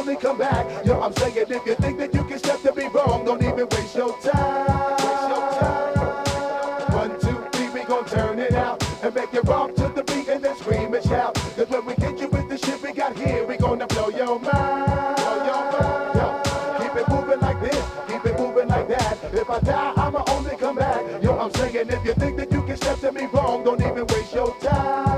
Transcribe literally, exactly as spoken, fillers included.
only come back. Yo, I'm saying if you think that you can step to me wrong, don't even waste your time. Waste your time. One, two, three, we gon' turn it out and make it rock to the beat and then scream and shout. Cause when we hit you with the shit we got here, we gonna blow your mind. Blow your mind. Yo, keep it moving like this, keep it moving like that. If I die, I'ma only come back. Yo, I'm saying if you think that you can step to me wrong, don't even waste your time.